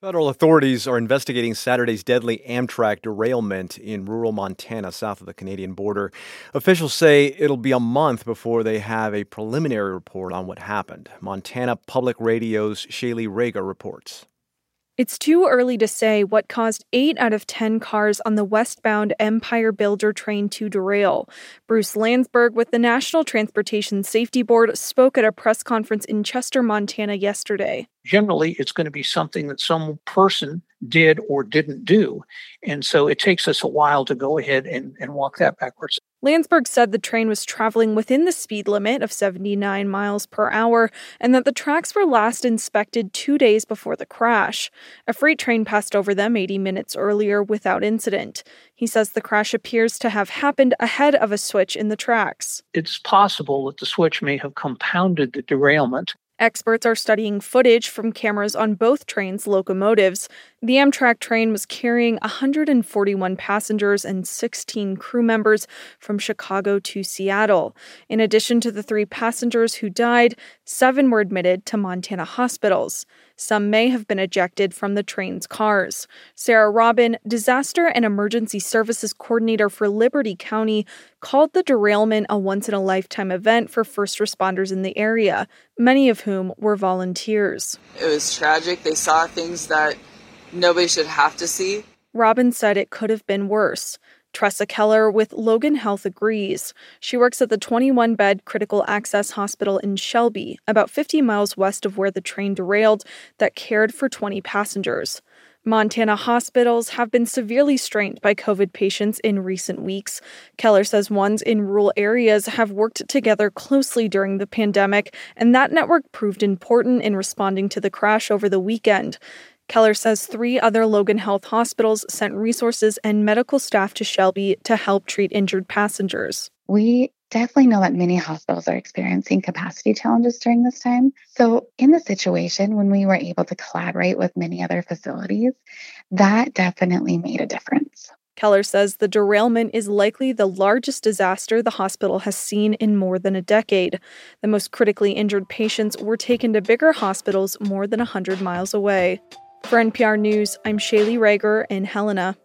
Federal authorities are investigating Saturday's deadly Amtrak derailment in rural Montana, south of the Canadian border. Officials say it'll be a month before they have a preliminary report on what happened. Montana Public Radio's Shaylee Rager reports. It's too early to say what caused 8 out of 10 cars on the westbound Empire Builder train to derail. Bruce Landsberg with the National Transportation Safety Board spoke at a press conference in Chester, Montana yesterday. Generally, it's going to be something that some person did or didn't do. And so it takes us a while to go ahead and walk that backwards. Landsberg said the train was traveling within the speed limit of 79 miles per hour and that the tracks were last inspected 2 days before the crash. A freight train passed over them 80 minutes earlier without incident. He says the crash appears to have happened ahead of a switch in the tracks. It's possible that the switch may have compounded the derailment. Experts are studying footage from cameras on both trains' locomotives. The Amtrak train was carrying 141 passengers and 16 crew members from Chicago to Seattle. In addition to the 3 passengers who died, 7 were admitted to Montana hospitals. Some may have been ejected from the train's cars. Sarah Robin, Disaster and Emergency Services Coordinator for Liberty County, called the derailment a once-in-a-lifetime event for first responders in the area, many of whom were volunteers. It was tragic. They saw things that nobody should have to see. Robin said it could have been worse. Tressa Keller with Logan Health agrees. She works at the 21-bed critical access hospital in Shelby, about 50 miles west of where the train derailed, that cared for 20 passengers. Montana hospitals have been severely strained by COVID patients in recent weeks. Keller says ones in rural areas have worked together closely during the pandemic, and that network proved important in responding to the crash over the weekend. Keller says 3 other Logan Health hospitals sent resources and medical staff to Shelby to help treat injured passengers. We definitely know that many hospitals are experiencing capacity challenges during this time. So in the situation, when we were able to collaborate with many other facilities, that definitely made a difference. Keller says the derailment is likely the largest disaster the hospital has seen in more than a decade. The most critically injured patients were taken to bigger hospitals more than 100 miles away. For NPR News, I'm Shaylee Rager in Helena.